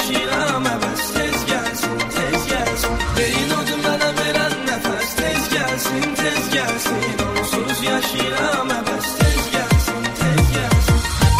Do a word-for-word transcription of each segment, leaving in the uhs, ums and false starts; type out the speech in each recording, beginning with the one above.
yaşayıram əbəs. Tez gəlsin, tez gəlsin. Deyin odu mənə verən nəfəs. Tez gəlsin, tez gəlsin. Onsuz yaşayıram əbəs. Tez gəlsin, tez gəlsin.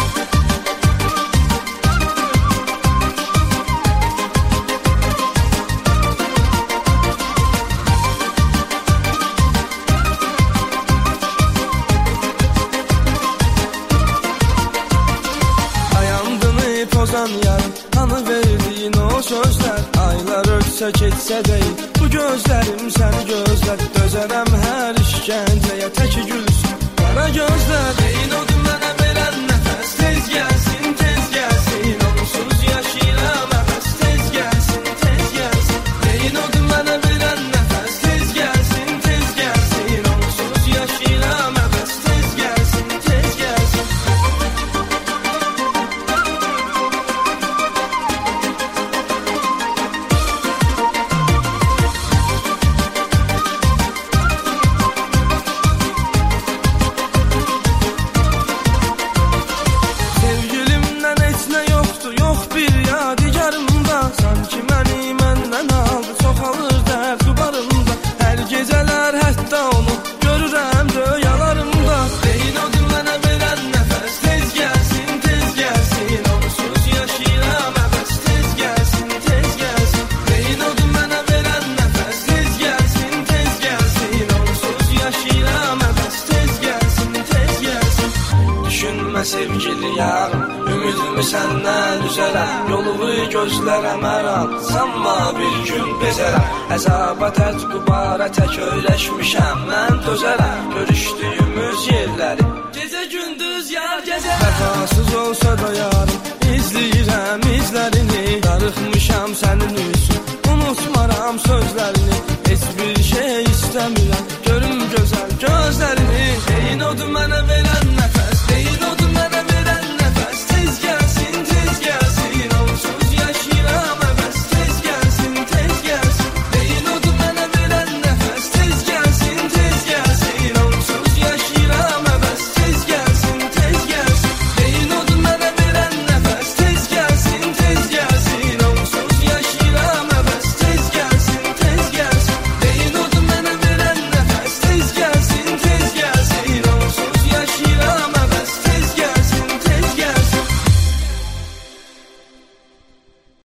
Pozan yarım, hanı verdiyin o sözlər. Aylar ötsə keçsə deyil, bu gözlərim səni gözlər. Dözərəm hər işgəncəyə, təki gülsün qara gözlər. Deyin odu mənə verən nəfəs. Tez gəlsin, tez gəlsin. Onsuz yaşayıram əbəs. Tez gəlsin, tez gəlsin. Deyin odu mənə verən nəfəs. Tez gəlsin, tez gəlsin. Onsuz yaşayıram əbəs. Tez gəlsin, tez gəlsin. Sanki məni məndən aldı, çoxalır dərd dubarımda. Hər gecələr hətta onu görürəm röyalarımda. Deyin odu mənə verən nəfəs. Tez gəlsin, tez gəlsin. Onsuz yaşayıram əbəs. Tez gəlsin, tez gəlsin. Deyin odu mənə verən nəfəs. Tez gəlsin, tez gəlsin. Onsuz yaşayıram əbəs. Tez gəlsin, tez gəlsin. Düşünmə sevgili yarım, ümidimi səndən üzərəm. Yolumu gözlərəm hər an, sanma bir gün bezərəm. Əzaba tərk qubara tək öyləşmişəm, mən dözərəm. Görüşdüyümüz yerləri gecə gündüz yar gəzərəm. Vəfasız olsa da yarım, izləyirəm izlərini. Darıxmışam sənin üçün.